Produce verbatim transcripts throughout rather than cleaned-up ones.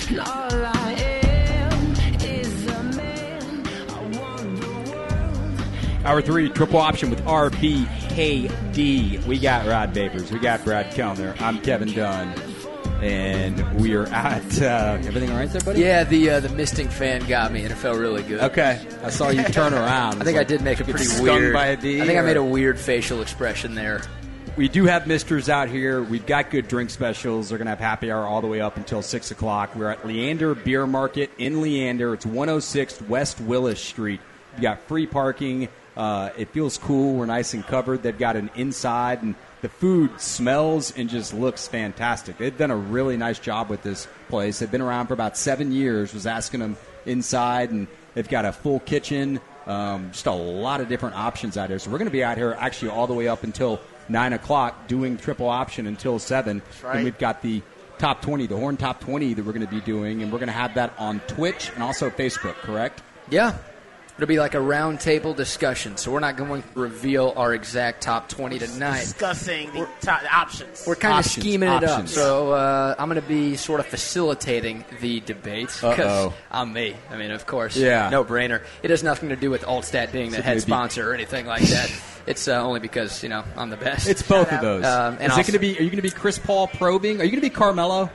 and all I am is a man. I want the world. Hour three, triple option with R B K D. We got Rod Vapors. We got Brad Kellner. I'm Kevin Dunn. And we are at, uh, everything all right there, buddy? Yeah, the uh, the misting fan got me, and it felt really good. Okay. I saw you turn around. I think like, I did make a pretty stung weird. by a bee, I think or? I made a weird facial expression there. We do have misters out here. We've got good drink specials. They're going to have happy hour all the way up until six o'clock. We're at Leander Beer Market in Leander. It's one oh six West Willis Street. You got free parking. Uh, it feels cool. We're nice and covered. They've got an inside, and the food smells and just looks fantastic. They've done a really nice job with this place. They've been around for about seven years. Was asking them inside, and they've got a full kitchen. Um, just a lot of different options out here. So we're going to be out here actually all the way up until nine o'clock doing triple option until seven. That's right. And we've got the top twenty, the Horn Top twenty that we're going to be doing, and we're going to have that on Twitch and also Facebook, correct? Yeah. It'll be like a round table discussion, so we're not going to reveal our exact top twenty tonight. Discussing the, top, the options. We're kind Options, of scheming it up. options. So uh, I'm going to be sort of facilitating the debate Uh-oh. because I'm me. I mean, of course, Yeah. no brainer. It has nothing to do with Altstat being the So head maybe- sponsor or anything like that. It's uh, only because, you know, I'm the best. It's both of those. Um, and Is it also- going to be? Are you going to be Chris Paul probing? Are you going to be Carmelo?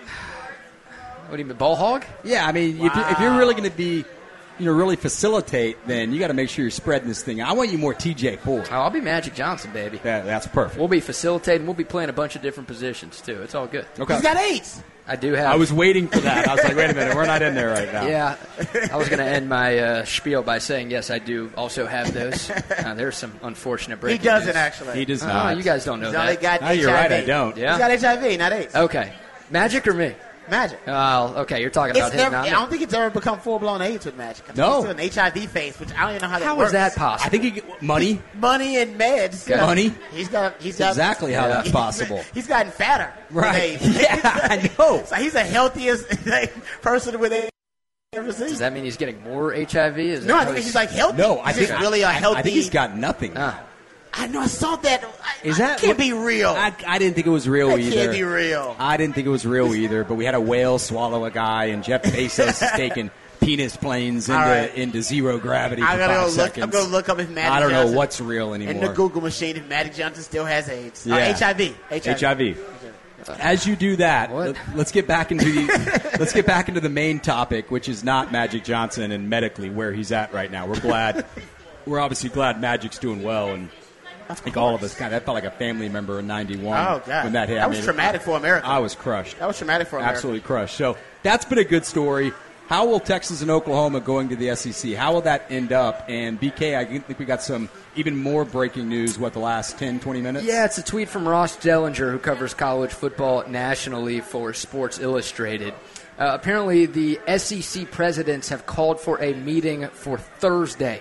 What do you mean, ball hog? Yeah, I mean, if, you, if you're really going to be, you know, really facilitate, then you got to make sure you're spreading this thing. I want you more T J Ford. Oh, I'll be Magic Johnson, baby. That, that's perfect. We'll be facilitating. We'll be playing a bunch of different positions, too. It's all good. Okay. He's got eight. I do have. I was waiting for that. I was like, wait a minute, we're not in there right now. Yeah, I was going to end my uh, spiel by saying, yes, I do also have those. Uh, there's some unfortunate He breaking doesn't, news. actually. He does Oh, not. you guys don't know He's only that. got No, H I V. you're right, I don't. Yeah? He's got H I V, not AIDS. Okay. Magic or me? Magic. Oh, okay, you're talking about It's him, never, not I me. don't think it's ever become full-blown AIDS with Magic. I think No. It's still an H I V phase, which I don't even know how that How works. is that possible? I think he get money. Money and meds. Okay. Money? He's got. He's That's got exactly how that's possible. He's gotten fatter. with Right. AIDS. Yeah, I know. So he's the healthiest person with AIDS I've ever seen. Does that mean he's getting more H I V? Is No, that I how think he's like healthy. No, I he's think really a I- healthy. I think he's got nothing. Ah. I know. I saw that. I, Is that can't what- be real? I, I didn't think it was real that either. can't be real. I didn't think it was real either. But we had a whale swallow a guy, and Jeff Bezos is taking penis planes into All right. into zero gravity I for gotta five go look. seconds. I'm gonna look up if Magic I don't Johnson know what's real anymore. in the Google machine if Magic Johnson still has AIDS. Yeah. Uh, H I V. H I V. As you do that, What? let, let's get back into the let's get back into the main topic, which is not Magic Johnson and medically where he's at right now. We're glad, we're obviously glad Magic's doing well, and I think all of us kind of that felt like a family member in ninety-one. Oh God, when that hit. That I was mean, traumatic for America. I was crushed. that was traumatic for America. Absolutely crushed. So that's been a good story. How will Texas and Oklahoma going to the S E C? How will that end up? And B K, I think we got some even more breaking news, what, the last ten, twenty minutes? Yeah, it's a tweet from Ross Dellinger, who covers college football nationally for Sports Illustrated. Uh, apparently, the S E C presidents have called for a meeting for Thursday.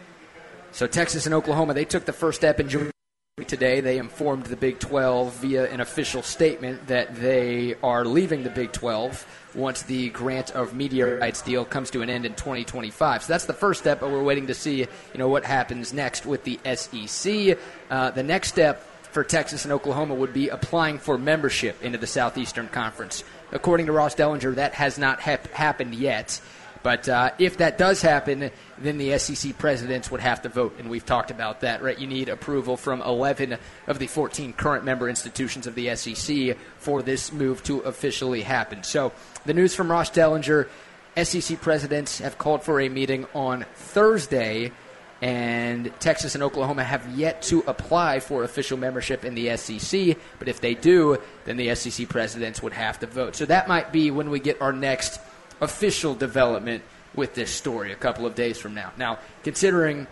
So Texas and Oklahoma, they took the first step in June. Today, they informed the Big twelve via an official statement that they are leaving the Big twelve once the grant of media rights deal comes to an end in twenty twenty-five. So that's the first step, but we're waiting to see, you know, what happens next with the S E C. Uh, the next step for Texas and Oklahoma would be applying for membership into the Southeastern Conference. According to Ross Dellinger, that has not hap- happened yet. But uh, if that does happen, then the S E C presidents would have to vote, and we've talked about that, right? You need approval from eleven of the fourteen current member institutions of the S E C for this move to officially happen. So the news from Ross Dellinger, S E C presidents have called for a meeting on Thursday, and Texas and Oklahoma have yet to apply for official membership in the S E C, but if they do, then the S E C presidents would have to vote. So that might be when we get our next official development with this story a couple of days from now. Now, considering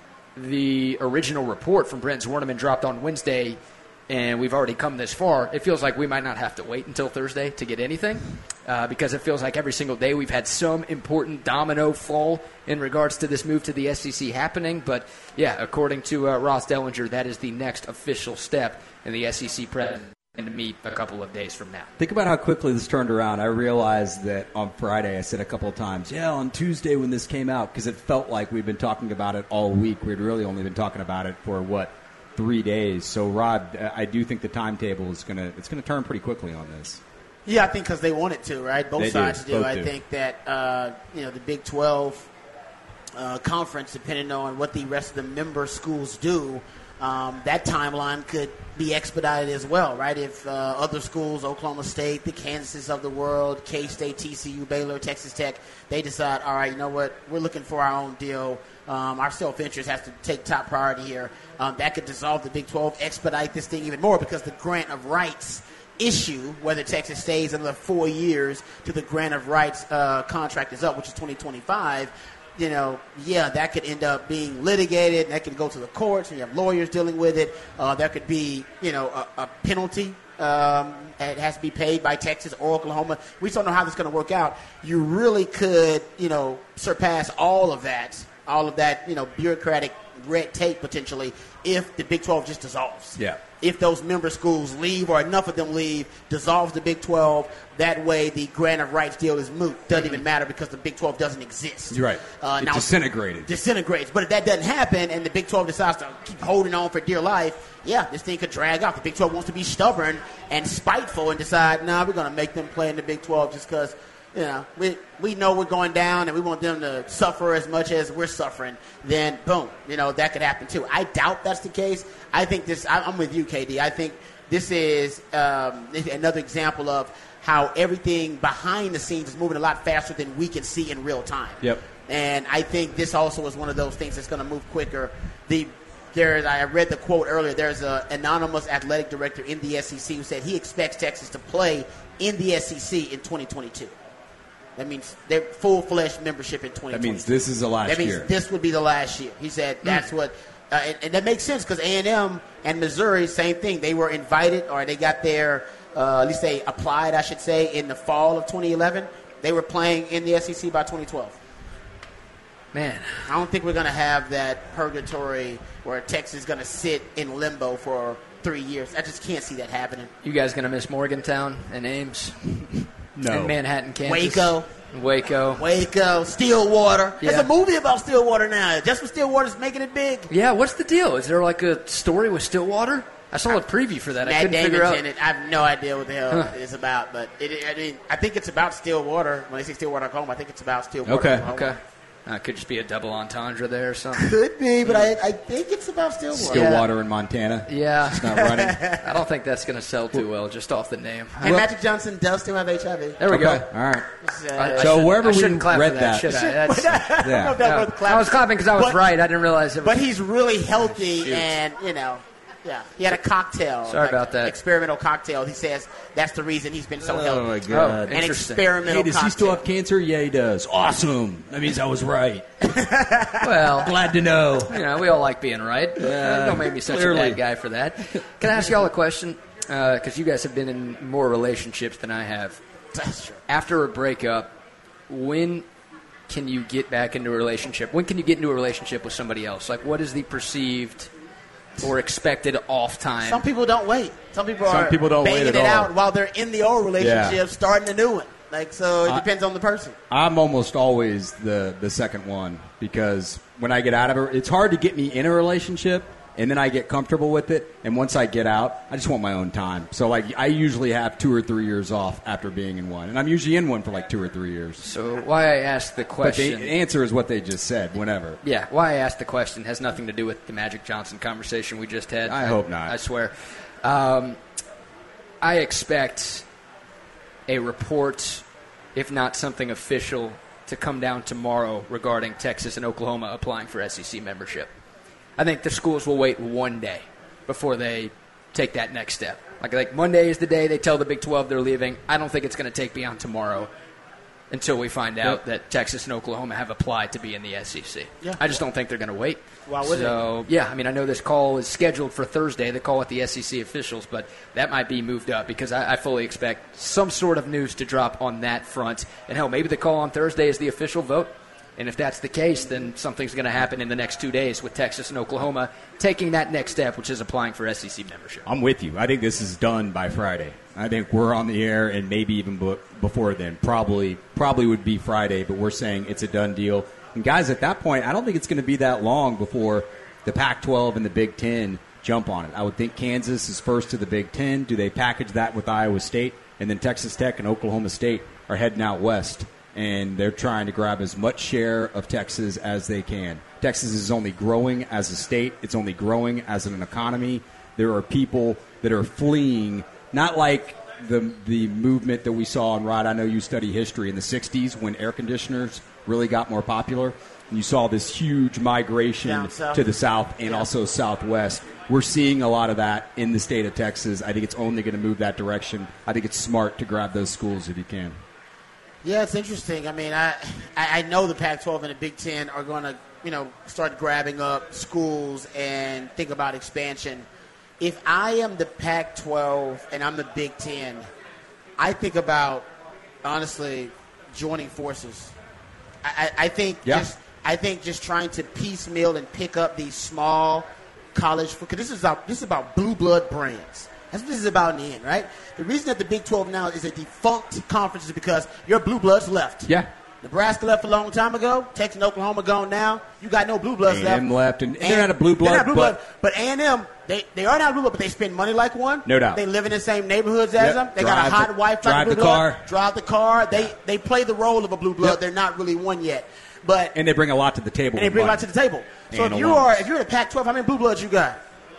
the original report from Brent Zwerneman dropped on Wednesday, and we've already come this far, it feels like we might not have to wait until Thursday to get anything, uh, because it feels like every single day we've had some important domino fall in regards to this move to the S E C happening. But, yeah, according to uh, Ross Dellinger, that is the next official step in the S E C president to meet a couple of days from now. Think about how quickly this turned around. I realized that on Friday I said a couple of times, yeah, on Tuesday when this came out, because it felt like we've been talking about it all week. We'd really only been talking about it for, what, three days. So, Rod, I do think the timetable is going to it's going to turn pretty quickly on this. Yeah, I think because they want it to, right? Both They do. sides do. Both I do. think that uh, you know the Big twelve uh, conference, depending on what the rest of the member schools do, um, that timeline could be expedited as well, right? If uh, other schools, Oklahoma State, the Kansases of the world, K-State, T C U, Baylor, Texas Tech, they decide, all right, you know what, we're looking for our own deal. Um, our self-interest has to take top priority here. Um, that could dissolve the Big twelve, expedite this thing even more because the grant of rights issue, whether Texas stays another four years to the grant of rights uh, contract is up, which is twenty twenty-five, you know, yeah, that could end up being litigated. That could go to the courts, and you have lawyers dealing with it. Uh, there could be, you know, a, a penalty. Um, it has to be paid by Texas or Oklahoma. We just don't know how this is going to work out. You really could, you know, surpass all of that, all of that, you know, bureaucratic red tape potentially if the Big twelve just dissolves. Yeah. If those member schools leave or enough of them leave, dissolves the Big twelve, that way the grant of rights deal is moot. Doesn't even matter because the Big twelve doesn't exist. You're right. Uh, it now, disintegrated. Disintegrates. But if that doesn't happen and the Big twelve decides to keep holding on for dear life, yeah, this thing could drag out. The Big twelve wants to be stubborn and spiteful and decide, nah, we're going to make them play in the Big twelve just because, you know, we we know we're going down and we want them to suffer as much as we're suffering, then boom, you know, that could happen too. I doubt that's the case. I think this, I- I'm with you, K D. I think this is um, another example of how everything behind the scenes is moving a lot faster than we can see in real time. Yep. And I think this also is one of those things that's going to move quicker. The There's, I read the quote earlier. There's an anonymous athletic director in the S E C who said he expects Texas to play in the S E C in twenty twenty-two. That means they're full-fledged membership in twenty twenty-two. That means this is the last That means year. this would be the last year. He said that's what, uh, and, and that makes sense because A and M and Missouri, same thing. They were invited, or they got their, uh, at least they applied, I should say, in the fall of twenty eleven. They were playing in the S E C by twenty twelve. Man, I don't think we're going to have that purgatory where Texas is going to sit in limbo for three years. I just can't see that happening. you guys going to miss Morgantown and Ames No. and Manhattan, Kansas? Waco. Waco. Waco, Stillwater. There's Yeah. a movie about Stillwater now. Just for Stillwater's making it big. Yeah, what's the deal? Is there like a story with Stillwater? I saw a preview for that. I Matt couldn't figure Damon's out. in it. I have no idea what the hell Huh. it's about, but it, I mean, I think it's about Stillwater. When they say Stillwater, Oklahoma, I think it's about Stillwater. Okay. Oklahoma. Okay. Uh, could just be a double entendre there or something. Could be, but I, I think it's about Stillwater. Stillwater in Montana. Yeah. It's not running. I don't think that's going to sell too well just off the name. And Magic Johnson does still have H I V. There we Okay. go. All right. Uh, I- I So shouldn't- wherever I we shouldn't clap read for that- should I? That's- I don't know if that Yeah. was clap. I was clapping because I was But- right. I didn't realize it was. But he's really healthy, and you know, yeah, he had a cocktail. Sorry like, about that. Experimental cocktail. He says that's the reason he's been so Oh, healthy. my Oh, God. An interesting. experimental Hey, does cocktail. he still have cancer? Yeah, he does. Awesome. That means I was right. Well, Glad to know. you know, we all like being right. Uh, don't make me such clearly. a bad guy for that. Can I ask y'all a question? Because you guys have been in more relationships than I have. That's true. After a breakup, when can you get back into a relationship? When can you get into a relationship with somebody else? Like, what is the perceived or expected off time? Some people don't wait. Some people Some are people don't banging wait at it all. out while they're in the old relationship, Yeah. starting a new one. Like so, it I- depends on the person. I'm almost always the, the second one because when I get out of it, it's hard to get me in a relationship and then I get comfortable with it. And once I get out, I just want my own time. So like I usually have two or three years off after being in one. And I'm usually in one for like two or three years. So why I asked the But the question... answer is what they just said, whenever. Yeah, why I asked the question has nothing to do with the Magic Johnson conversation we just had. I hope not. I swear. Um, I expect a report, if not something official, to come down tomorrow regarding Texas and Oklahoma applying for S E C membership. I think the schools will wait one day before they take that next step. Like, like Monday is the day they tell the Big twelve they're leaving. I don't think it's going to take beyond tomorrow until we find out Yep. that Texas and Oklahoma have applied to be in the S E C. Yeah. I just don't think they're going to wait. Why would so, yeah, I mean, I know this call is scheduled for Thursday, the call with the S E C officials, but that might be moved up because I, I fully expect some sort of news to drop on that front. And hell, maybe the call on Thursday is the official vote. And if that's the case, then something's going to happen in the next two days with Texas and Oklahoma taking that next step, which is applying for S E C membership. I'm with you. I think this is done by Friday. I think we're on the air, and maybe even b- before then. Probably, probably would be Friday, but we're saying it's a done deal. And guys, at that point, I don't think it's going to be that long before the Pac twelve and the Big Ten jump on it. I would think Kansas is first to the Big Ten. Do they package that with Iowa State? And then Texas Tech and Oklahoma State are heading out west, and they're trying to grab as much share of Texas as they can. Texas is only growing as a state. It's only growing as an economy. There are people that are fleeing, not like the the movement that we saw in Rod. I know you study history in the sixties when air conditioners really got more popular. And you saw this huge migration Down south. to the south and Yeah. also southwest. We're seeing a lot of that in the state of Texas. I think it's only going to move that direction. I think it's smart to grab those schools if you can. Yeah, it's interesting. I mean, I I I know the Pac twelve and the Big Ten are going to, you know, start grabbing up schools and think about expansion. If I am the Pac twelve and I'm the Big Ten, I think about, honestly, joining forces. I, I, I think Yeah. just I think just trying to piecemeal and pick up these small college, because this is about this is about blue blood brands. That's what this is about in the end, right? The reason that the Big twelve now is a defunct conference is because your blue bloods left. Yeah. Nebraska left a long time ago. Texas and Oklahoma gone now. You got no blue bloods A and left. M left, and they're not a blue blood, They're not blue but- blood, but A and M, they, they are not blue blood, but they spend money like one. No doubt. They live in the same neighborhoods as Yep. them. They got Drive a hot the- wife like drive a blue the blood. car. Drive the car. They Yeah. they play the role of a blue blood. Yep. They're not really one yet. But And they bring a lot to the table. and they with bring a lot money. to the table. So And if you alums. are if you're in the Pac twelve, how many blue bloods you got?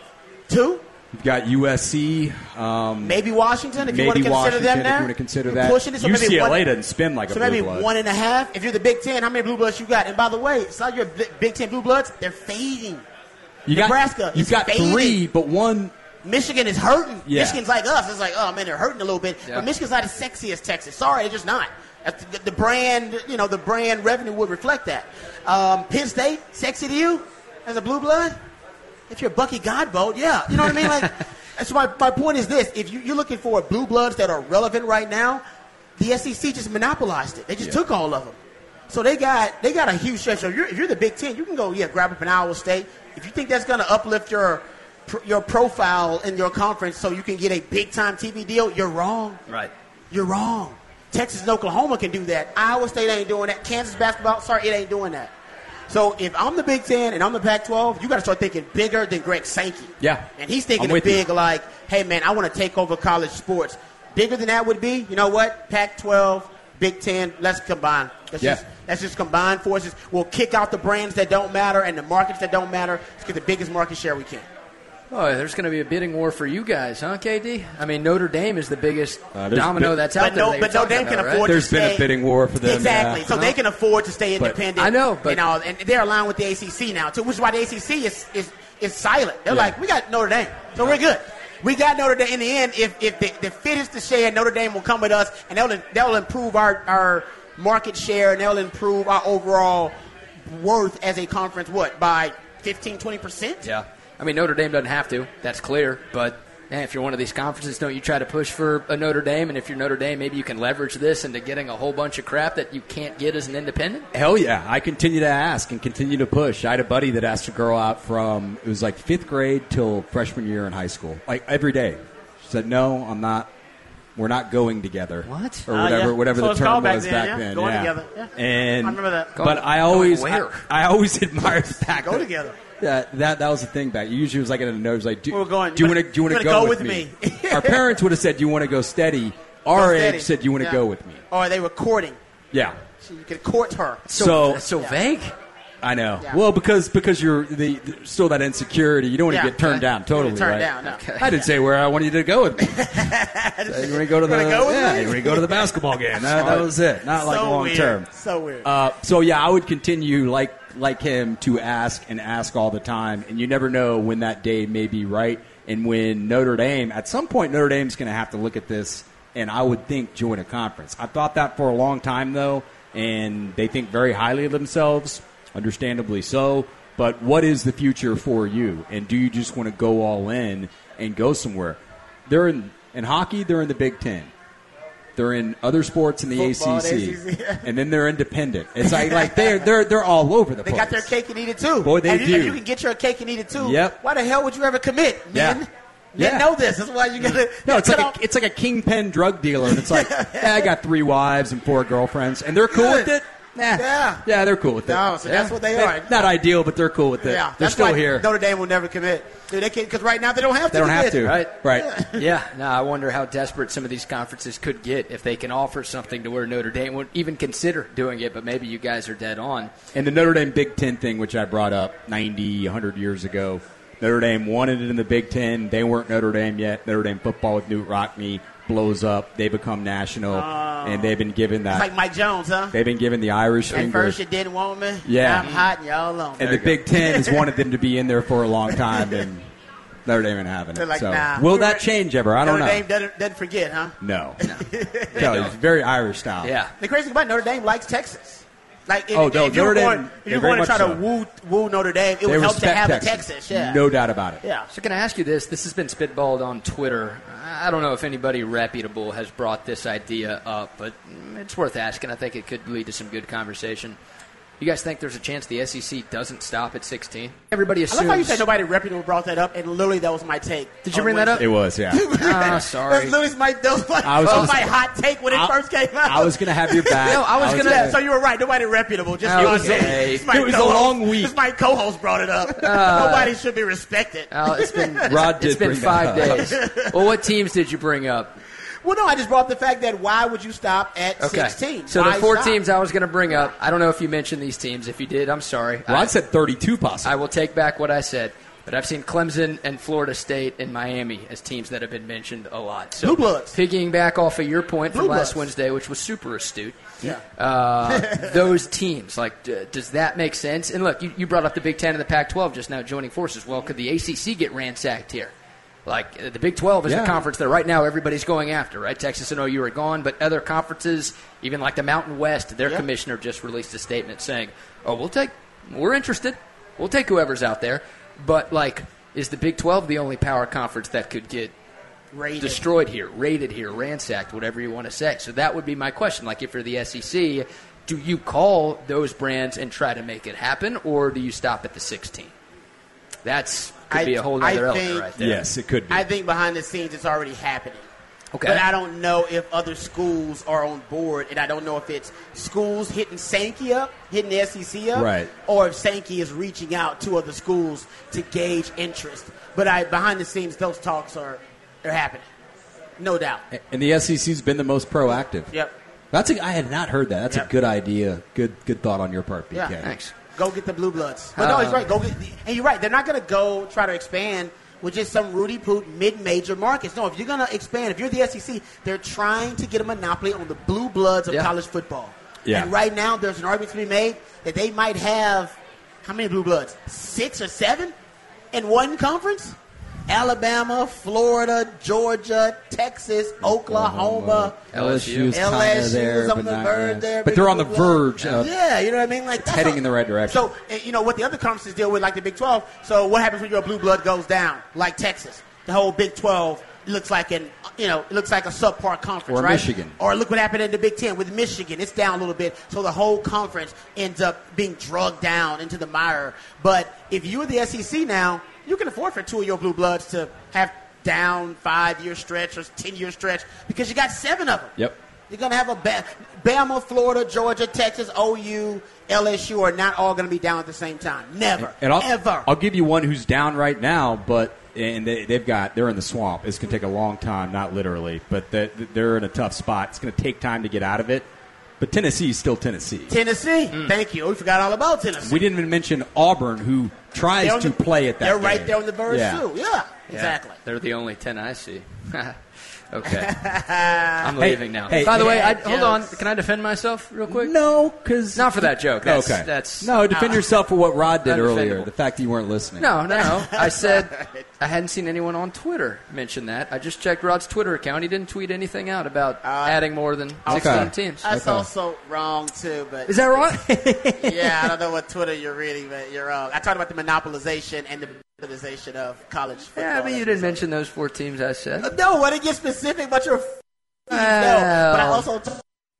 Two? You've got U S C. Um, Maybe Washington, if you want maybe to consider Washington, them if now. you want to consider You're that. pushing it, so maybe U C L A one- doesn't spin like a So blue maybe blood. one and a half. If you're the Big Ten, how many blue bloods you got? And by the way, it's not your Bi- Big Ten blue bloods. They're fading. You got- Nebraska You've is got fading. three, but one. Michigan is hurting. Yeah. Michigan's like us. It's like, oh man, they're hurting a little bit. Yeah. But Michigan's not as sexy as Texas. Sorry, it's just not. That's the, the brand, you know, the brand revenue would reflect that. Um, Penn State, sexy to you as a blue blood? If you're Bucky Godbolt, yeah. You know what I mean? Like, so my, my point is this: if you, you're looking for blue bloods that are relevant right now, the S E C just monopolized it. They just Yeah. took all of them. So they got they got a huge stretch. So if you're, if you're the Big Ten, you can go, yeah, grab up an Iowa State. If you think that's going to uplift your your profile in your conference so you can get a big-time T V deal, you're wrong. Right. You're wrong. Texas and Oklahoma can do that. Iowa State ain't doing that. Kansas basketball, sorry, it ain't doing that. So if I'm the Big Ten and I'm the Pac twelve, you got to start thinking bigger than Greg Sankey. Yeah. And he's thinking I'm it with you. big like, hey, man, I want to take over college sports. Bigger than that would be, you know what? Pac twelve, Big Ten, let's combine. Let's, Yeah. just, let's just combine forces. We'll kick out the brands that don't matter and the markets that don't matter. Let's get the biggest market share we can. Oh, there's going to be a bidding war for you guys, huh, K D? I mean, Notre Dame is the biggest Uh, there's domino bit- that's out But there. no, that but you're Notre Dame talking can about, right? afford There's to been a stay- bidding war for them, Exactly. yeah. So they can afford to stay But- independent. I know, but- you know, and they're aligned with the A C C now too, which is why the A C C is is, is silent. They're Yeah. like, we got Notre Dame, so we're good. We got Notre Dame. In the end, if if the, the fit is to share, Notre Dame will come with us, and they'll they'll improve our our market share, and they'll improve our overall worth as a conference. What, by fifteen, twenty percent? Yeah. I mean, Notre Dame doesn't have to. That's clear. But eh, if you're one of these conferences, don't you try to push for a Notre Dame? And if you're Notre Dame, maybe you can leverage this into getting a whole bunch of crap that you can't get as an independent? Hell yeah. I continue to ask and continue to push. I had a buddy that asked a girl out from, it was like fifth grade till freshman year in high school. Like every day. She said, no, I'm not. We're not going together. What? Or Uh, whatever, yeah. whatever So the it's term called back was then, back yeah. then. Going yeah. together, yeah. And I remember that. But Going- I always, going where? I, I always admired the fact Go that, together. that that that was the thing back. Usually it was like in a note. It was like, do, We're going- do you want to do you want to you wanna go, go with with me? me? Our parents would have said, "Do you want to go steady?" Our Go age steady. said, "Do you want to Yeah. go with me?" Or they were courting. Yeah. So you could court her. So, That's so vague. I know. Yeah. Well, because because you're the, the still that insecurity. You don't want to Yeah. get turned Okay. down. Totally. Turned right? down, no. Okay. I didn't say where I wanted you to go with me. So you want to go to the wanna go with yeah, me? you want to go to the basketball game. That, that was it. Not like So long weird. term. So weird. Uh, so yeah, I would continue like like him to ask and ask all the time, and you never know when that day may be right, and when Notre Dame at some point Notre Dame's going to have to look at this, and I would think join a conference. I thought that for a long time though, and they think very highly of themselves, understandably so. But what is the future for you, and do you just want to go all in and go somewhere? They're in in hockey. They're in the Big Ten. They're in other sports in the Football, A C C, A C C. and then they're independent. It's like like they're they're they're all over the They place. got their cake and eat it too. Boy, they and you, do. and you can get your cake and eat it too. Yep. Why the hell would you ever commit, Yeah. men? Yeah. Men know this. That's why you gotta. No, it's cut like off- a, it's like a kingpin drug dealer, and it's like, yeah, I got three wives and four girlfriends, and they're cool with it. Nah. Yeah. Yeah, they're cool with it. No, so that's what they are. Not ideal, but they're cool with it. Yeah, they're that's still why here. Notre Dame will never commit. Dude, they can't because right now they don't have to. They don't have commit. to. Right. Right. Yeah, no, I wonder how desperate some of these conferences could get if they can offer something to where Notre Dame would even consider doing it, but maybe you guys are dead on. And the Notre Dame Big Ten thing, which I brought up ninety, one hundred years ago, Notre Dame wanted it in the Big Ten. They weren't Notre Dame yet. Notre Dame football with Knute Rockne blows up. They become national, Oh. and they've been given that. It's like Mike Jones, huh? They've been given the Irish At finger. first you didn't want me. Yeah. Now I'm hot and y'all alone. And the Big Ten has wanted them to be in there for a long time, and Notre Dame ain't having They're it. like, so, nah. will that change ever? I don't Notre know. Dame doesn't, doesn't forget, huh? No. no. It's very Irish style. Yeah. The crazy thing about Notre Dame likes Texas. Like, if, Oh, no, if you were Notre going, Dame- if you yeah, were very going to try much to so. woo, woo Notre Dame, it They would help to respect have Texas. a Texas. Yeah. No doubt about it. Yeah. So can I ask you this? This has been spitballed on Twitter. I don't know if anybody reputable has brought this idea up, but it's worth asking. I think it could lead to some good conversation. You guys think there's a chance the S E C doesn't stop at sixteen? Everybody I assumes. love how you said nobody reputable brought that up, and literally that was my take. Did you on bring that up? It was, yeah. Ah, sorry. That's literally my, that was my, I was that was gonna my say- hot take when it I- first came out. I was going to have your back. No, I was gonna- Yeah, so you were right. Nobody reputable. Just Okay. it was, It my was a co-host- long week. Just my co-host brought it up. Nobody should be respected. Oh, it's been Rod did it's been bring five that up. days. Well, what teams did you bring up? Well, no, I just brought up the fact that why would you stop at Okay. sixteen? So Why the four stop? teams I was going to bring up, I don't know if you mentioned these teams. If you did, I'm sorry. Rod I, said thirty-two possible. I will take back what I said. But I've seen Clemson and Florida State and Miami as teams that have been mentioned a lot. So Blue Bloods. piggying back off of your point from Blue last Bloods. Wednesday, which was super astute. Yeah. Uh, those teams, like, d- does that make sense? And look, you, you brought up the Big Ten and the Pac twelve just now joining forces. Well, could the A C C get ransacked here? Like, uh, the Big twelve is Yeah. the conference that right now everybody's going after, right? Texas and O U are gone, but other conferences, even like the Mountain West, their Yeah. commissioner just released a statement saying, oh, we'll take, we're interested. We'll take whoever's out there. But, like, is the Big twelve the only power conference that could get Rated. destroyed here, raided here, ransacked, whatever you want to say? So that would be my question. Like, if you're the S E C, do you call those brands and try to make it happen, or do you stop at the sixteen? That's could I- be a whole I other element think- right there. Yes, it could be. I think behind the scenes it's already happening. Okay. But I don't know if other schools are on board, and I don't know if it's schools hitting Sankey up, hitting the S E C up, Right. or if Sankey is reaching out to other schools to gauge interest. But I, behind the scenes, those talks are they're happening, no doubt. and the S E C's been the most proactive. Yep. That's a, I had not heard that. That's Yep. a good idea. Good good thought on your part, B K. Yeah. Thanks. Go get the Blue Bloods. But no, he's right. Go get, and you're right. They're not going to go try to expand with just some Rudy Poot mid-major markets. No, if you're going to expand, if you're the S E C, they're trying to get a monopoly on the blue bloods of Yeah. college football. Yeah. And right now, there's an argument to be made that they might have how many blue bloods? Six or seven in one conference? Alabama, Florida, Georgia, Texas, Oklahoma. L S U. LSU's kind L S of there, U's on but the not verge yet. there. But they're on the verge of Yeah, you know what I mean? Like that's heading all- in the right direction. So, uh, you know, what the other conferences deal with, like the Big twelve. So what happens when your blue blood goes down? Like Texas. The whole Big twelve looks like an, you know, it looks like a subpar conference, Or right? Michigan. Or look what happened in the Big Ten with Michigan. It's down a little bit. So the whole conference ends up being drugged down into the mire. But if you're the S E C now, you can afford for two of your blue bloods to have down five-year stretch or ten-year stretch because you got seven of them. Yep. You're going to have a ba- Bama, Florida, Georgia, Texas, O U, L S U are not all going to be down at the same time. Never. And I'll, Ever. I'll give you one who's down right now, but and they, they've got they're in the swamp. It's going to take a long time, not literally, but they, they're in a tough spot. It's going to take time to get out of it. But Tennessee is still Tennessee. Tennessee. Thank you. We forgot all about Tennessee. We didn't even mention Auburn, who tries They're on to the- play at that. They're right game. there on the verge, Yeah. too. Yeah, Yeah, exactly. They're the only ten I see. Okay. I'm leaving now. hey, By the way, I, hey, hold on. jokes. Can I defend myself real quick? No, because Not for that joke. That's, okay. That's no, defend yourself for what Rod did earlier. Undefendable. The fact that you weren't listening. No, no, no. I said I hadn't seen anyone on Twitter mention that. I just checked Rod's Twitter account. He didn't tweet anything out about adding more than sixteen Okay. teams. That's Okay. also wrong, too. But Is that right? yeah, I don't know what Twitter you're reading, but you're wrong. I talked about the monopolization and the monopolization of college football. yeah, but you didn't mention those four teams I said. No, I didn't get specific, but you're. No, Well. but I also. T-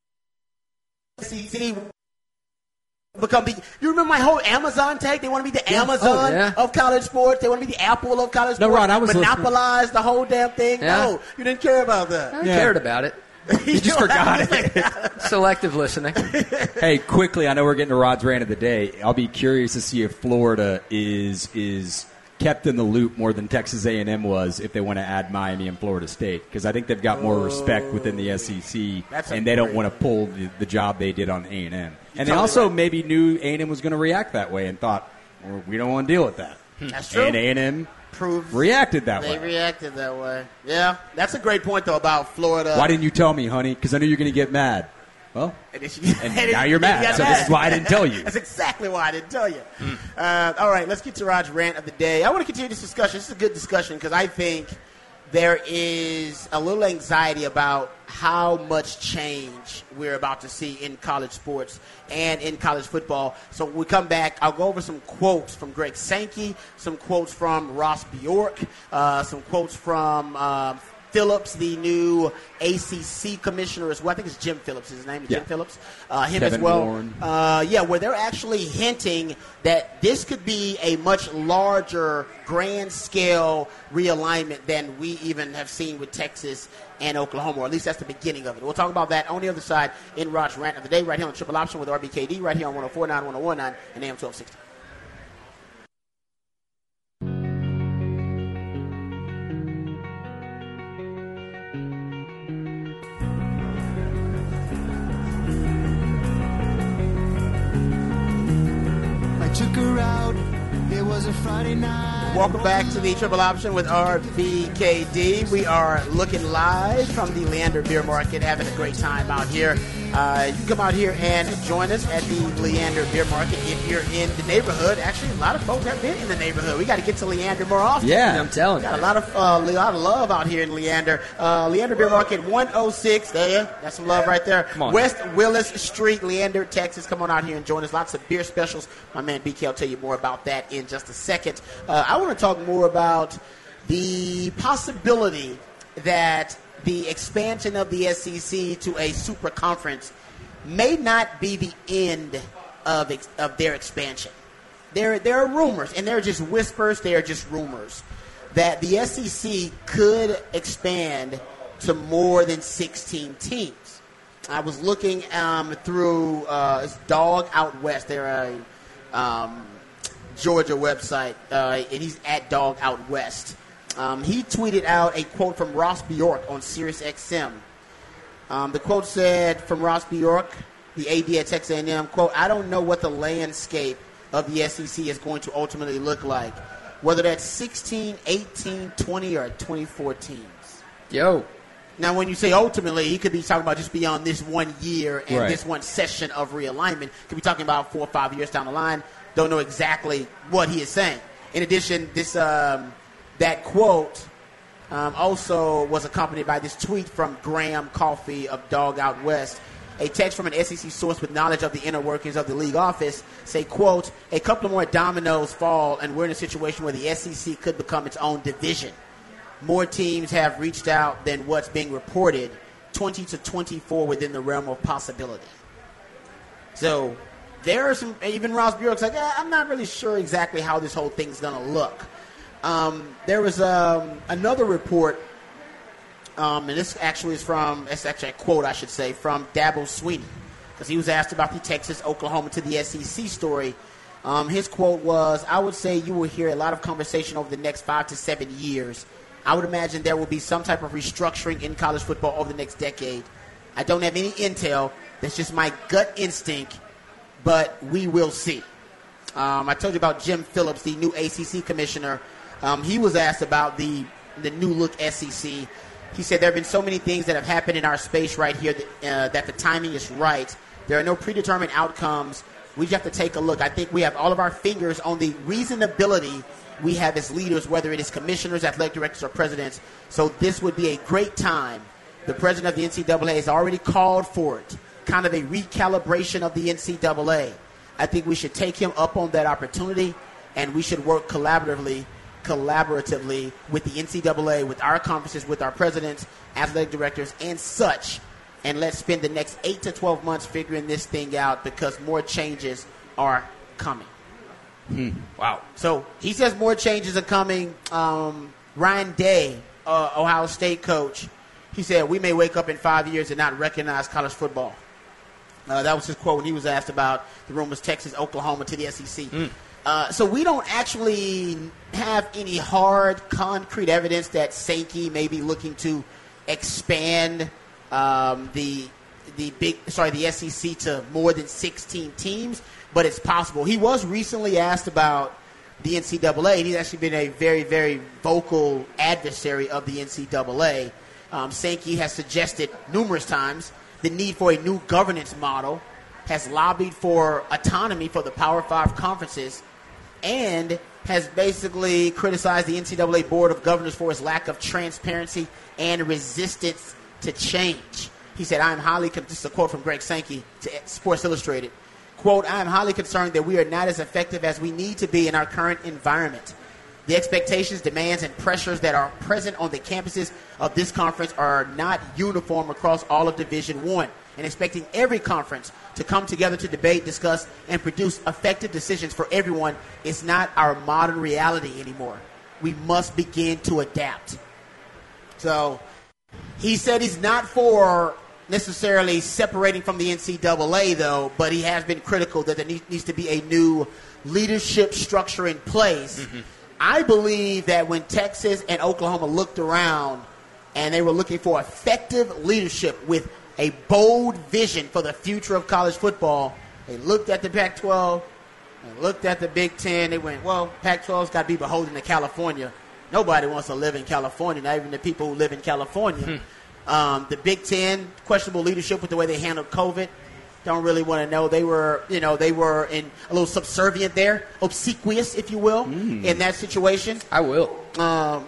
S E C become big. You remember my whole Amazon take? They want to be the Amazon Oh, yeah. of college sports. They want to be the Apple of college No, sports. Ron, I was monopolize the whole damn thing. Yeah. No, you didn't care about that. I Yeah. cared about it. He just forgot it. Selective listening. Hey, quickly, I know we're getting to Rod's rant of the day. I'll be curious to see if Florida is is kept in the loop more than Texas A and M was if they want to add Miami and Florida State, because I think they've got more respect within the S E C, That's a and they don't great- want to pull the, the job they did on A and M. And they totally also right. maybe knew A and M was going to react that way and thought, well, we don't want to deal with that. That's true. And A and M Proves reacted that they way. reacted that way. Yeah, that's a great point though about Florida. Why didn't you tell me, honey? Because I knew you're going to get mad. Well, And, then she- and then now you're then mad. got So this is why I didn't tell you. That's exactly why I didn't tell you. Uh, all right, let's get to Rod's rant of the day. I want to continue this discussion. This is a good discussion because I think there is a little anxiety about how much change we're about to see in college sports and in college football. So when we come back, I'll go over some quotes from Greg Sankey, some quotes from Ross Bjork, uh, some quotes from uh, Phillips, the new A C C commissioner as well. I think it's Jim Phillips. His name is Yeah. Jim Phillips. Uh, him Kevin as well. Warren. Uh, yeah, where they're actually hinting that this could be a much larger, grand-scale realignment than we even have seen with Texas and Oklahoma, or at least that's the beginning of it. We'll talk about that on the other side in Rod's Rant of the Day, right here on Triple Option with R B K D, right here on one oh four point nine, one oh one point nine, and A M twelve sixty. I took her out. It was a Friday night. Welcome back to the Triple Option with R B K D. We are looking live from the Leander Beer Market, having a great time out here. Uh, you can come out here and join us at the Leander Beer Market if you're in the neighborhood. Actually, a lot of folks have been in the neighborhood. We got to get to Leander more often. Yeah. I'm telling Got a you. lot of uh, a lot of love out here in Leander. Uh, Leander Beer Market, one oh six. There, that's some love right there. Come on. West Willis Street, Leander, Texas. Come on out here and join us. Lots of beer specials. My man B K will tell you more about that in just a second. Uh, I want to talk more about the possibility that the expansion of the S E C to a super conference may not be the end of ex- of their expansion. There, there are rumors, and they're just whispers, they are just rumors, that the S E C could expand to more than sixteen teams. I was looking um, through uh, it's Dog Out West. They're a um, Georgia website, uh, and he's at Dog Out West. Um, he tweeted out a quote from Ross Bjork on Sirius X M. Um, the quote said from Ross Bjork, the A D at Texas A and M, quote, "I don't know what the landscape of the S E C is going to ultimately look like, whether that's sixteen, eighteen, twenty, or twenty-four teams." Yo. Now, when you say ultimately, he could be talking about just beyond this one year and Right. this one session of realignment. Could be talking about four or five years down the line. Don't know exactly what he is saying. In addition, this um, that quote um, also was accompanied by this tweet from Graham Coffey of Dog Out West. A text from an S E C source with knowledge of the inner workings of the league office say, quote, "A couple more dominoes fall and we're in a situation where the S E C could become its own division. More teams have reached out than what's being reported, twenty to twenty-four within the realm of possibility." So there are some, even Ross Bjork's like, eh, I'm not really sure exactly how this whole thing's going to look. Um, there was um, another report, um, and this actually is from, it's actually a quote, I should say, from Dabo Swinney, because he was asked about the Texas, Oklahoma to the S E C story. Um, his quote was, "I would say you will hear a lot of conversation over the next five to seven years. I would imagine there will be some type of restructuring in college football over the next decade. I don't have any intel. That's just my gut instinct, but we will see." Um, I told you about Jim Phillips, the new A C C commissioner. Um, he was asked about the the new look S E C. He said there have been so many things that have happened in our space right here that, uh, that the timing is right. There are no predetermined outcomes. We just have to take a look. I think we have all of our fingers on the reasonability we have as leaders, whether it is commissioners, athletic directors, or presidents. So this would be a great time. The president of the N C double A has already called for it, kind of a recalibration of the N C double A. I think we should take him up on that opportunity, and we should work collaboratively collaboratively with the N C double A, with our conferences, with our presidents, athletic directors, and such. And let's spend the next eight to twelve months figuring this thing out, because more changes are coming. Wow. So he says more changes are coming. Um, Ryan Day, uh, Ohio State coach, He said, we may wake up in five years and not recognize college football. Uh, that was his quote when he was asked about the rumors Texas, Oklahoma to the S E C. Mm. Uh, so we don't actually have any hard, concrete evidence that Sankey may be looking to expand um, the the big sorry the S E C to more than sixteen teams, but it's possible. He was recently asked about the N C double A, and he's actually been a very, very vocal adversary of the N C double A. Um, Sankey has suggested numerous times the need for a new governance model, has lobbied for autonomy for the Power Five conferences, and has basically criticized the N C double A Board of Governors for its lack of transparency and resistance to change. He said, I am highly, con-, this is a quote from Greg Sankey to Sports Illustrated, quote, I am highly concerned that we are not as effective as we need to be in our current environment. The expectations, demands, and pressures that are present on the campuses of this conference are not uniform across all of Division One, and expecting every conference to come together to debate, discuss, and produce effective decisions for everyone is not our modern reality anymore. We must begin to adapt. So he said he's not for necessarily separating from the N C double A, though, but he has been critical that there needs to be a new leadership structure in place. Mm-hmm. I believe that when Texas and Oklahoma looked around and they were looking for effective leadership with a bold vision for the future of college football, they looked at the Pac twelve and looked at the Big Ten. They went, well, Pac twelve's got to be beholden to California. Nobody wants to live in California, not even the people who live in California. Hmm. Um, the Big Ten, questionable leadership with the way they handled COVID. Don't really want to know. They were, you know, they were in a little subservient there, obsequious, if you will, mm. in that situation. I will. Um,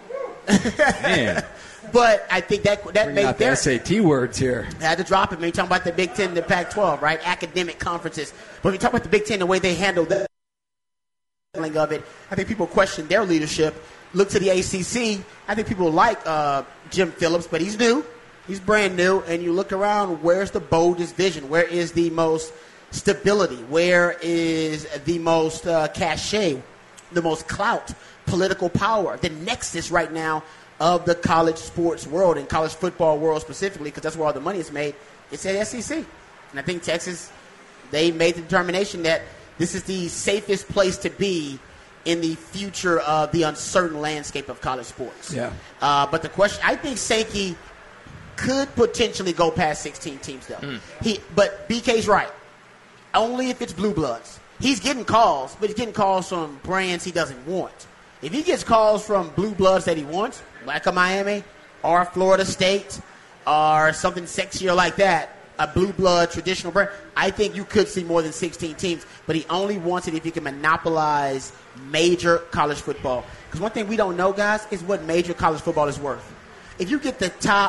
Man. But I think that that Bring made out the their S A T words here. I had to drop it. When you talking about the Big Ten and the Pac twelve, right? Academic conferences. But when you talk about the Big Ten, the way they handled the handling of it, I think people question their leadership. Look to the A C C. I think people like uh, Jim Phillips, but he's new. He's brand new, and you look around, where's the boldest vision? Where is the most stability? Where is the most uh, cachet, the most clout, political power, the nexus right now of the college sports world and college football world specifically, because that's where all the money is made? It's at S E C. And I think Texas, they made the determination that this is the safest place to be in the future of the uncertain landscape of college sports. Yeah. Uh, but the question, I think Sankey could potentially go past sixteen teams, though. Mm. He, but B K's right. Only if it's blue bloods. He's getting calls, but he's getting calls from brands he doesn't want. If he gets calls from blue bloods that he wants, like a Miami or Florida State or something sexier like that, a blue blood traditional brand, I think you could see more than sixteen teams. But he only wants it if he can monopolize major college football. Because one thing we don't know, guys, is what major college football is worth. If you get the top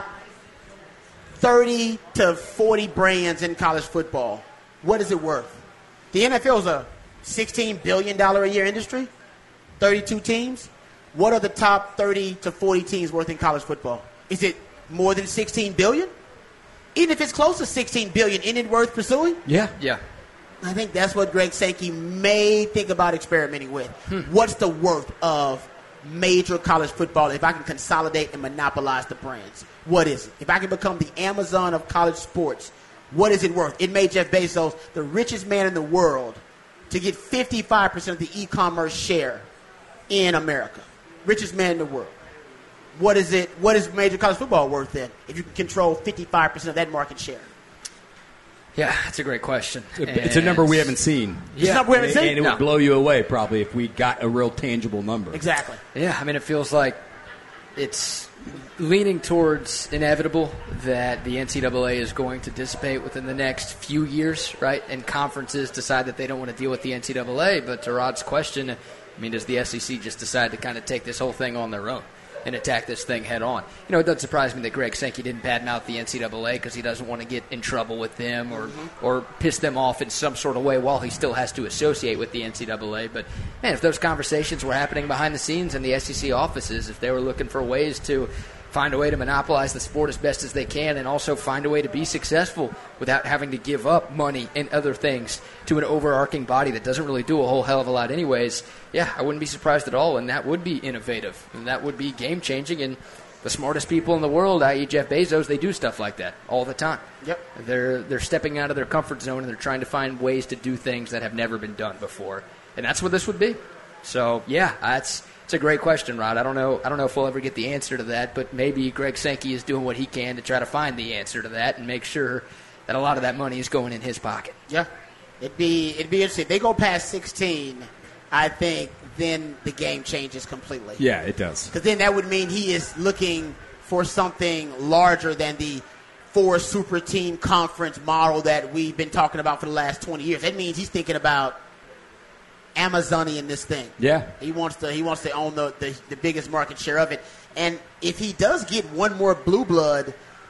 thirty to forty brands in college football, what is it worth? The N F L is a sixteen billion dollars a year industry, thirty-two teams. What are the top thirty to forty teams worth in college football? Is it more than sixteen billion dollars? Even if it's close to sixteen billion dollars, isn't it worth pursuing? Yeah. Yeah. I think that's what Greg Sankey may think about experimenting with. Hmm. What's the worth of major college football if I can consolidate and monopolize the brands? What is it? If I can become the Amazon of college sports, what is it worth? It made Jeff Bezos the richest man in the world to get fifty-five percent of the e-commerce share in America. Richest man in the world. What is it? What is major college football worth then if you can control fifty-five percent of that market share? Yeah, that's a great question. It's a number we haven't seen. It's a number we haven't and, seen? and it No. would blow you away probably if we got a real tangible number. Exactly. Yeah, I mean, it feels like it's leaning towards inevitable that the N C double A is going to dissipate within the next few years, right? And conferences decide that they don't want to deal with the N C double A. But to Rod's question, I mean, does the S E C just decide to kind of take this whole thing on their own and attack this thing head on? You know, it doesn't surprise me that Greg Sankey didn't badmouth the N C double A because he doesn't want to get in trouble with them or mm-hmm. or piss them off in some sort of way while he still has to associate with the N C double A. But, man, if those conversations were happening behind the scenes in the S E C offices, if they were looking for ways to find a way to monopolize the sport as best as they can and also find a way to be successful without having to give up money and other things to an overarching body that doesn't really do a whole hell of a lot anyways, yeah, I wouldn't be surprised at all, and that would be innovative, and that would be game-changing, and the smartest people in the world, that is. Jeff Bezos, they do stuff like that all the time. Yep. They're they're stepping out of their comfort zone and they're trying to find ways to do things that have never been done before, and that's what this would be. So yeah, that's it's a great question, Rod. I don't know I don't know if we'll ever get the answer to that, but maybe Greg Sankey is doing what he can to try to find the answer to that and make sure that a lot of that money is going in his pocket. Yeah, it'd be it'd be interesting. If they go past sixteen, I think then the game changes completely. Yeah, it does. Because then that would mean he is looking for something larger than the four super team conference model that we've been talking about for the last twenty years. That means he's thinking about Amazonian this thing. Yeah. He wants to he wants to own the, the, the biggest market share of it. And if he does get one more blue blood,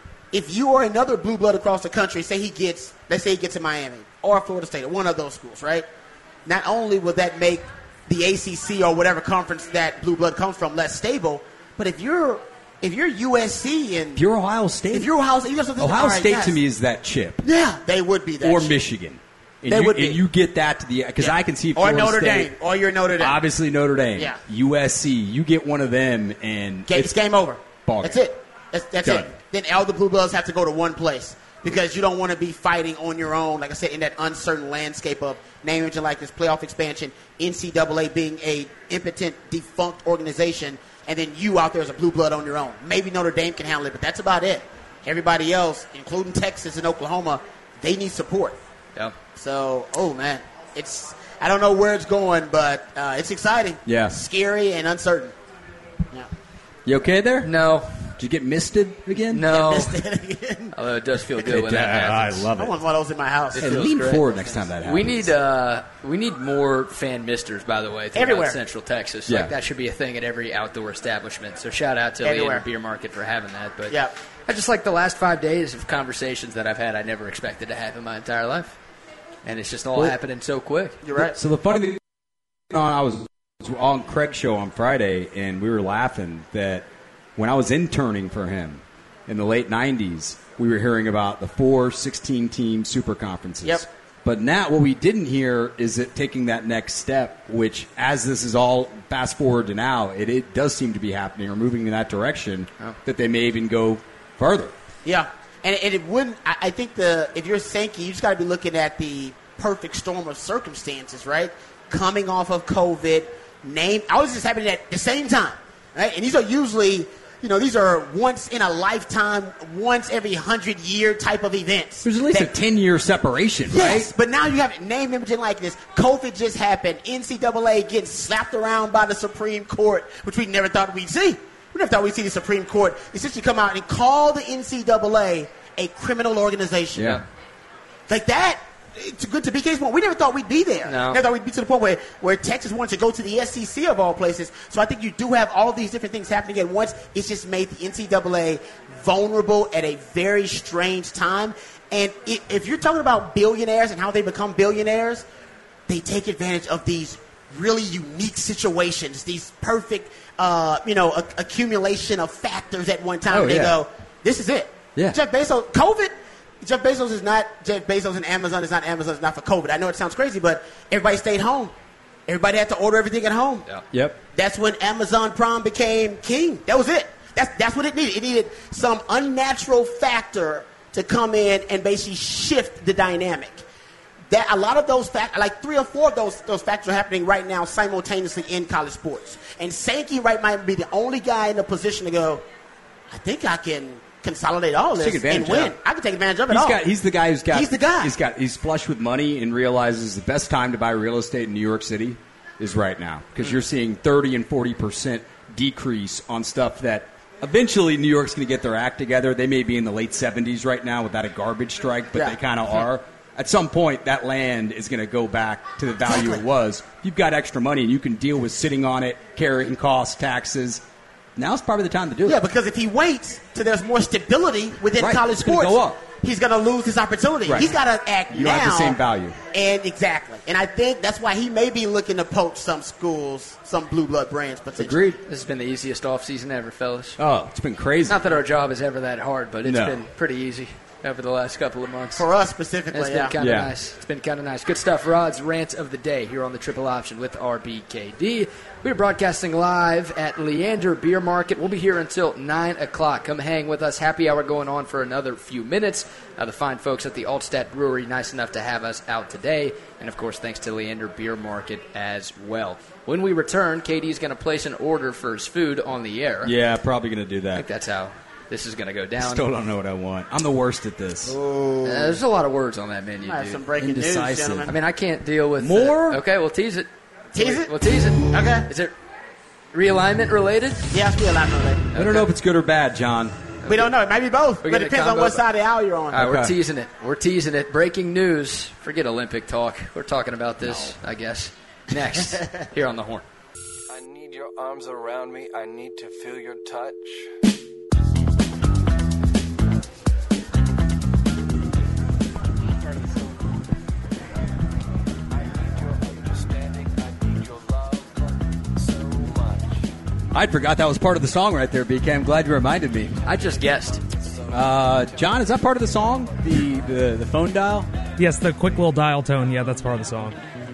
if you are another blue blood across the country, say he gets, let's say he gets to Miami or Florida State or one of those schools, right? Not only will that make the A C C or whatever conference that blue blood comes from less stable, but if you're if you're U S C and If you're Ohio State, if you're Ohio State, you have something. Ohio all right, State yes. to me is that chip. Yeah, they would be that. Or shit. Michigan. And They you, would be. And you get that to the because Yeah. I can see Or Florida Notre State, Dame, or you're Notre Dame. obviously Notre Dame, Yeah. U S C. You get one of them, and Ga- it's game over. ball That's game. it. That's, that's Done. it. Then all the blue bloods have to go to one place because you don't want to be fighting on your own, like I said, in that uncertain landscape of name, image, and likeness, playoff expansion, N C double A being a impotent, defunct organization, and then you out there as a blue blood on your own. Maybe Notre Dame can handle it, but that's about it. Everybody else, including Texas and Oklahoma, they need support. Yeah. So, oh man, it's I don't know where it's going, but uh, it's exciting. Yeah. Scary and uncertain. Yeah. You okay there? No. Did you get misted again? No. Missed it again. Although it does feel good when that I happens. love I it. want one of those in my house. Hey, feels lean great. forward next time that happens. We need uh, we need more fan misters, by the way, throughout Everywhere. Central Texas. Yeah. Like that should be a thing at every outdoor establishment. So shout out to Everywhere. Leander Beer Market for having that. But Yeah. I just like the last five days of conversations that I've had I never expected to have in my entire life. And it's just all Well- happening so quick. You're right. So the funny thing, uh, I was on Craig's show on Friday, and we were laughing that when I was interning for him in the late nineties, we were hearing about the four sixteen-team super conferences. Yep. But now what we didn't hear is it taking that next step, which as this is all fast forward to now, it, it does seem to be happening or moving in that direction, Oh. that they may even go further. Yeah, and, and it wouldn't. I, I think the if you're Sankey, you just got to be looking at the perfect storm of circumstances, right? Coming off of COVID, name. I was just happening at the same time, right? And these are usually, you know, these are once in a lifetime, once every hundred year type of events. There's at least that- a ten-year separation, Yes, right? but now you have name, image, and likeness. COVID just happened. N C double A getting slapped around by the Supreme Court, which we never thought we'd see. We never thought we'd see the Supreme Court essentially come out and call the N C double A a criminal organization. Yeah. Like that, it's good to be case point. We never thought we'd be there. No. Never thought we'd be to the point where, where Texas wanted to go to the S E C of all places. So I think you do have all these different things happening at once. It's just made the N C double A vulnerable at a very strange time. And i if you're talking about billionaires and how they become billionaires, they take advantage of these really unique situations, these perfect, uh, you know, a- accumulation of factors at one time. Oh, they yeah. go, this is it. Yeah. Jeff Bezos, COVID, Jeff Bezos is not, Jeff Bezos and Amazon is not Amazon, it's not for COVID. I know it sounds crazy, but everybody stayed home. Everybody had to order everything at home. Yeah. Yep. That's when Amazon Prime became king. That was it. That's, that's what it needed. It needed some unnatural factor to come in and basically shift the dynamic. That a lot of those fact, like three or four of those those factors are happening right now simultaneously in college sports. And Sankey right might be the only guy in a position to go, I think I can consolidate all Take this advantage and win. of it. I can take advantage of it He's all. got. He's the guy who's got. He's the guy. He's got. He's flush with money and realizes the best time to buy real estate in New York City is right now because you're seeing thirty and forty percent decrease on stuff that eventually New York's going to get their act together. They may be in the late seventies right now without a garbage strike, but Yeah. they kind of are. At some point, that land is going to go back to the value Exactly. it was. If you've got extra money and you can deal with sitting on it, carrying costs, taxes, now's probably the time to do Yeah, it. because if he waits till there's more stability within Right. college It's gonna sports, go up. he's going to lose his opportunity. Right. He's got to act You now. don't have the same value. And exactly. And I think that's why he may be looking to poach some schools, some blue blood brands potentially. Agreed. This has been the easiest offseason ever, fellas. Oh, it's been crazy. Not that our job is ever that hard, but it's No. been pretty easy. over the last couple of months. For us specifically, It's been yeah. kind of Yeah. nice. It's been kind of nice. Good stuff. Rod's rant of the day here on the Triple Option with R B K D. We're broadcasting live at Leander Beer Market. We'll be here until nine o'clock. Come hang with us. Happy hour going on for another few minutes. Uh, the fine folks at the Altstadt Brewery, nice enough to have us out today. And, of course, thanks to Leander Beer Market as well. When we return, K D's going to place an order for his food on the air. Yeah, probably going to do I think that. that's how this is going to go down. Still don't know what I want. I'm the worst at this. Uh, there's a lot of words on that menu, I have dude. some breaking news, Indecisive. gentlemen. I mean, I can't deal with More? Uh, okay, we'll tease it. Tease it? We'll tease it. Okay. Is it realignment related? Yeah, it's be a lot more later. I don't know if it's good or bad, John. We don't know. It might be both. We're But gonna it depends on combo what both. side of the aisle you're on. All right, we're Okay. teasing it. We're teasing it. Breaking news. Forget Olympic talk. We're talking about this, I guess, next here on the Horn. I need your arms around me. I need to feel your touch. I need your understanding. I need your love so much. I forgot that was part of the song right there, B K. I'm glad you reminded me. I just guessed. Uh, John, is that part of the song? The the, the phone dial? Yes, the quick little dial tone. Yeah, that's part of the song.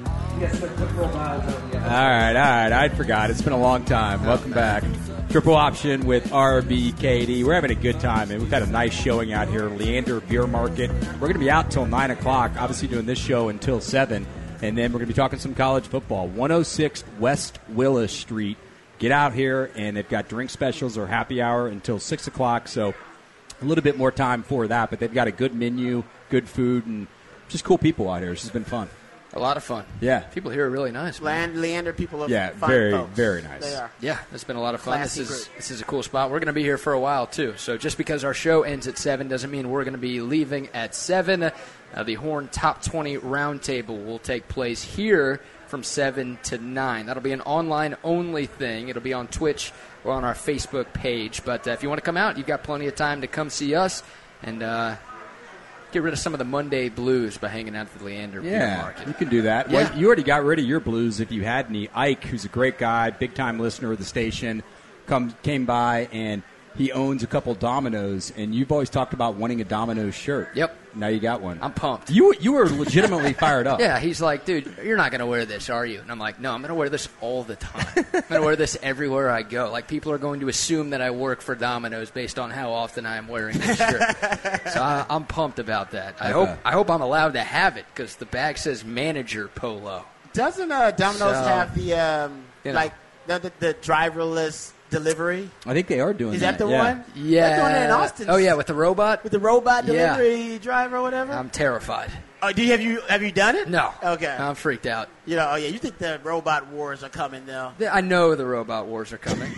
All right, all right. I forgot. It's been a long time. Welcome back. Triple Option with R B K D. We're having a good time, and we've had a nice showing out here, Leander Beer Market. We're going to be out till nine o'clock, obviously doing this show until seven, and then we're going to be talking some college football. one oh six West Willis Street. Get out here, and they've got drink specials or happy hour until six o'clock, so a little bit more time for that, but they've got a good menu, good food, and just cool people out here. This has been fun. A lot of fun. Yeah. People here are really nice. man. Land, Leander, people are Yeah, fine very, folks. very nice. They are. Yeah, it's been a lot of fun. Classy This is group. this is a cool spot. We're going to be here for a while too. So just because our show ends at seven doesn't mean we're going to be leaving at seven. Uh, the Horn Top twenty Roundtable will take place here from seven to nine. That'll be an online only thing. It'll be on Twitch or on our Facebook page. But uh, if you want to come out, you've got plenty of time to come see us and uh, get rid of some of the Monday blues by hanging out at the Leander Beer Yeah, Market. you can do that. Yeah. Well, you already got rid of your blues if you had any. Ike, who's a great guy, big-time listener of the station, come came by, and he owns a couple Domino's, and you've always talked about wanting a Domino's shirt. Yep. Now you got one. I'm pumped. You you were legitimately fired up. Yeah, he's like, dude, you're not going to wear this, are you? And I'm like, no, I'm going to wear this all the time. I'm going to wear this everywhere I go. Like, people are going to assume that I work for Domino's based on how often I am wearing this shirt. So I, I'm pumped about that. I Okay. hope I hope I'm allowed to have it because the bag says manager polo. Doesn't uh, Domino's So, have the um, you know. like the, the, the driverless delivery? I think they are doing Is that. that the yeah. one? Yeah. They're doing it in Austin. Oh, yeah, with the robot? with the robot Yeah. delivery driver or whatever. I'm terrified. oh, do you have you have you done it? No. Okay. I'm freaked out. you know. Oh yeah. You think the robot wars are coming though? I know the robot wars are coming.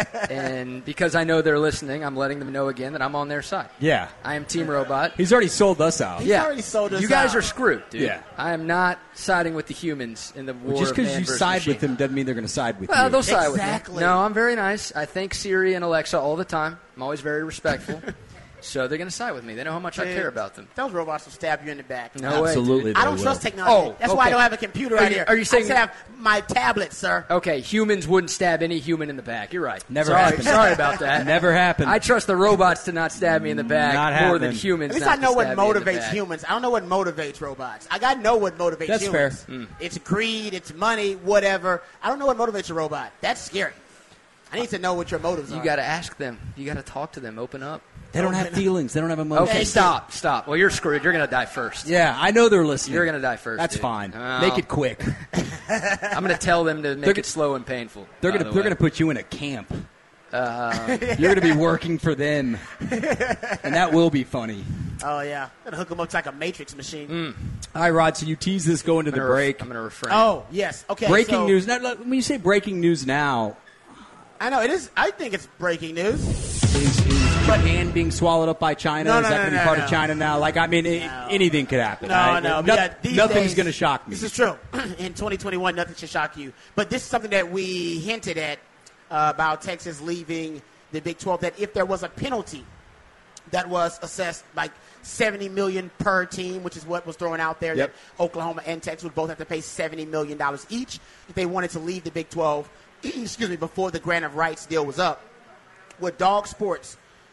And because I know they're listening, I'm letting them know again that I'm on their side. Yeah. I am Team Robot. He's already sold us out. He's already sold us You guys out. are screwed, dude. Yeah. I am not siding with the humans in the war Just of because man you versus side machine. with them doesn't mean they're going to side with Well, you. they'll side with Exactly. me. No, I'm very nice. I thank Siri and Alexa all the time. I'm always very respectful. So they're going to side with me. They know how much I care about them. Those robots will stab you in the back. No way, Absolutely. dude. I they don't will. trust technology. Oh, That's why I okay. don't have a computer Are out you- here. are you saying- I just have my tablet, sir? Okay, humans wouldn't stab any human in the back. You're right. Never sorry, happened. Sorry about that. Never happened. I trust the robots to not stab me in the back Not more than happening. humans. At least not I know to what stab me in the motivates back. humans. I don't know what motivates robots. I got to know what motivates That's humans. fair. Mm. It's greed, it's money, whatever. I don't know what motivates a robot. That's scary. I need to know what your motives You are. got to ask them. You got to talk to them. Open up. They don't have feelings. They don't have emotions. Okay, stop, stop. Well, you're screwed. You're going to die first. Yeah, I know they're listening. You're going to die first. That's dude. fine. Oh. Make it quick. I'm going to tell them to make They're it slow and painful. They're by gonna the they're way. gonna put you in a camp. Uh, You're gonna be working for them, and that will be funny. Oh, yeah. Gonna hook them up to like a Matrix machine. Mm. All right, Rod. So you tease this going to I'm the gonna ref- break. I'm going to refrain. Oh, yes. Okay. breaking so- news. Now, look, when you say breaking news now, I know. It is. I think it's breaking news. is, is Japan being swallowed up by China? No, is no, that no, going to no, be part no. of China now? Like, I mean, it- No. anything could happen. No, I- no. no- but yeah, these nothing's days- going to shock me. This is true. In twenty twenty-one, nothing should shock you. But this is something that we hinted at uh, about Texas leaving the Big twelve, that if there was a penalty that was assessed like seventy million dollars per team, which is what was thrown out there, Yep. that Oklahoma and Texas would both have to pay seventy million dollars each if they wanted to leave the Big twelve, excuse me, before the grant of rights deal was up. What Dog Sports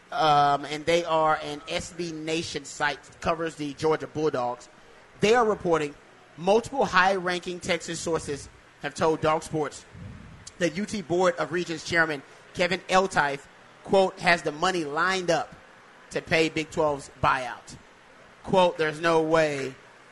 um, and they are an S B Nation site that covers the Georgia Bulldogs. They are reporting multiple high-ranking Texas sources have told Dog Sports the U T Board of Regents Chairman Kevin Eltife, quote, has the money lined up to pay Big twelve's buyout. Quote, there's no way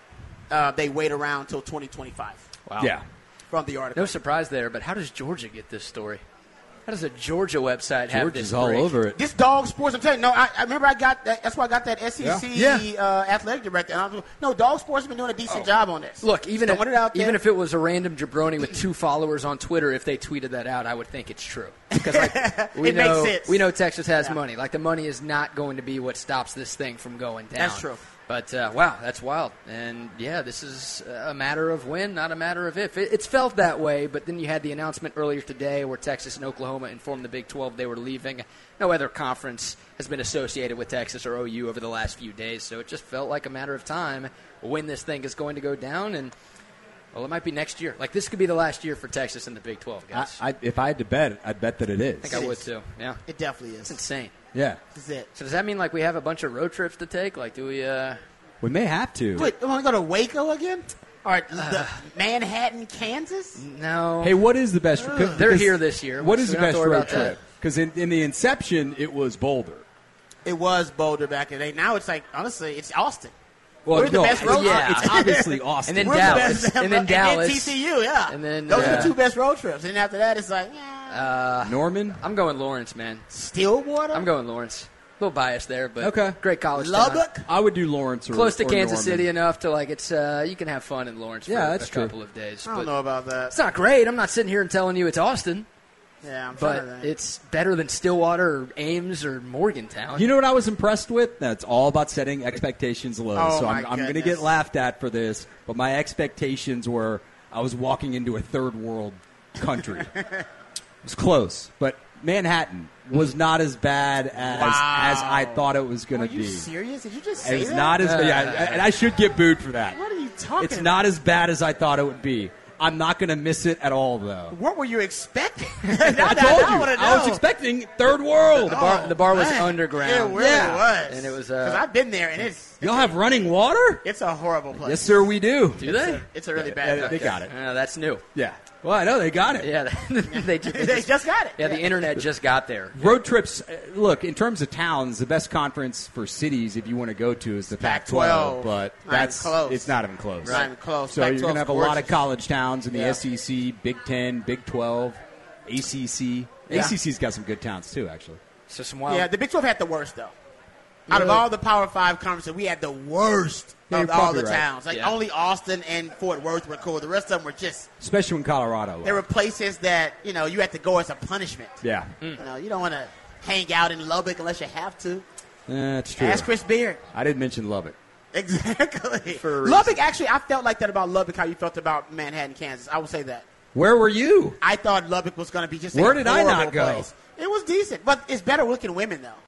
uh, they wait around until twenty twenty-five. Wow. Yeah. From the article. No surprise there, but how does Georgia get this story? How does a Georgia website have George this is all break? over it. This Dog Sports, I'm telling you, no, I, I remember I got that. That's why I got that S E C Yeah. Uh, athletic director. And I was, no, Dog Sports has been doing a decent job on this. Look, even Throwing if, it out there. even if it was a random jabroni with two followers on Twitter, if they tweeted that out, I would think it's true. Because like, we It makes know sense. we know Texas has Yeah. money. Like the money is not going to be what stops this thing from going down. That's true. But uh, wow, that's wild. And yeah, this is a matter of when, not a matter of if. It, it's felt that way, but then you had the announcement earlier today where Texas and Oklahoma informed the Big twelve they were leaving. No other conference has been associated with Texas or O U over the last few days, so it just felt like a matter of time when this thing is going to go down. And well, it might be next year. Like this could be the last year for Texas and the Big twelve, I, guys. I, if I had to bet, I'd bet that it is. I think I would too. Yeah, It definitely it's is. insane. Yeah. This is it. So does that mean like we have a bunch of road trips to take? Like, do we? uh We may have to. Wait, you want to go to Waco again? All right, the Manhattan, Kansas? No. Hey, what is the best? They're because- here this year. What so is we the don't have best to worry road about that. trip? Because in, in the inception, it was Boulder. It was Boulder back in the day. Now it's like, honestly, it's Austin. Well, We're the no, best road it's, trip. it's obviously Austin. And then We're Dallas. the best. And then Dallas. T C U, yeah. And then, Those are uh, the two best road trips. And then after that, it's like, yeah. Norman. I'm going Lawrence, man. Stillwater? I'm going Lawrence. A little biased there, but Okay. great college town. Lubbock? I would do Lawrence or Close to or Kansas Norman. City enough to like it's uh, you can have fun in Lawrence for Yeah, a that's true. couple of days. I don't but know about that. it's not great. I'm not sitting here and telling you it's Austin, Yeah, I'm trying but to think. it's better than Stillwater or Ames or Morgantown. You know what I was impressed with? That's all about setting expectations low. Oh, so my I'm, I'm going to goodness. get laughed at for this, but my expectations were I was walking into a third world country. It was close, but Manhattan was not as bad as Wow. as I thought it was going Are to you be. serious? Did you just It say was that? not as Uh, yeah, and I should get booed for that. What are you talking It's about? not as bad as I thought it would be. I'm not going to miss it at all, though. What were you expecting? I told you. I was expecting third world. the bar, the bar was man. underground. It really Yeah. was. And it was, uh, Because I've been there, and it's Y'all have running water? it's a horrible place. Yes, sir, we do. Do they? It's a really bad Yeah, they place. got it. Uh, that's new. Yeah. Well, I know they got it. Yeah, they, just, They just got it. yeah, the internet just got there. Road trips, uh, look, in terms of towns, the best conference for cities, if you want to go to, is the Pac twelve. twelve. But Not even that's close. it's not even close. Not even close. So you're Pac going to have a twelve's lot of gorgeous. college towns in the Yeah. S E C, Big Ten, Big twelve, A C C. Yeah. A C C's got some good towns, too, actually. So some wild. Yeah, the Big twelve had the worst, though. Out of all the Power Five conferences, we had the worst Yeah, of you're all probably the right. towns. Like, Yeah. only Austin and Fort Worth were cool. The rest of them were just, Especially in Colorado. they were places that, you know, you had to go as a punishment. Yeah. You know, you don't want to hang out in Lubbock unless you have to. That's true. Ask Chris Beard. I didn't mention Lubbock. Exactly. For a reason. Lubbock, actually, I felt like that about Lubbock, how you felt about Manhattan, Kansas. I will say that. Where were you? I thought Lubbock was going to be just Where a did I not horrible go? place. It was decent, but it's better looking women, though.